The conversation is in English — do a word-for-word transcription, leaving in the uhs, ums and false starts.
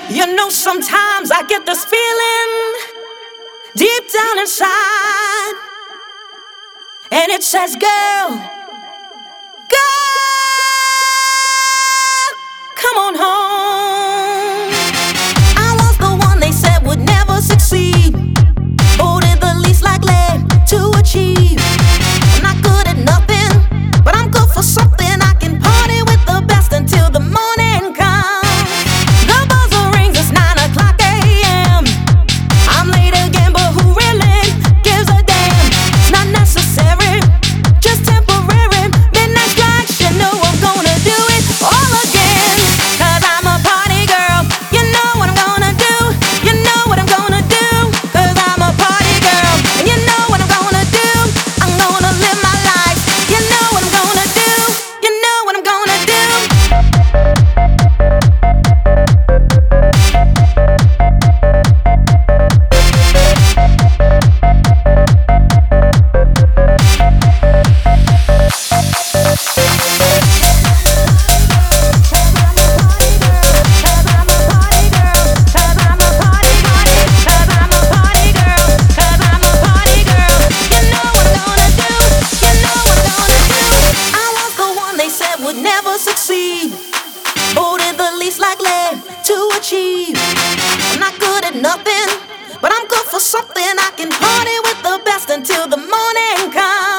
You know, sometimes I get this feeling deep down inside, and it says, girl, girl, come on home. I was the one they said would never succeed, voted the least likely to achieve. I'm not good at nothing, but I'm good for something. I can party with the best until the morning comes. The buzzer rings, it's nine o'clock a m I'm late again, but who really gives a damn? It's not necessary, just temporary. Midnight strikes, you know I'm gonna do it all again. Cause I'm a party girl, you know what I'm gonna do. You know what I'm gonna do. Cause I'm a party girl, and you know what I'm gonna do. I'm gonna live my life. You know what I'm gonna do. You know what I'm gonna do. Would never succeed, voted the least likely to achieve. I'm not good at nothing, but I'm good for something. I can party with the best until the morning comes.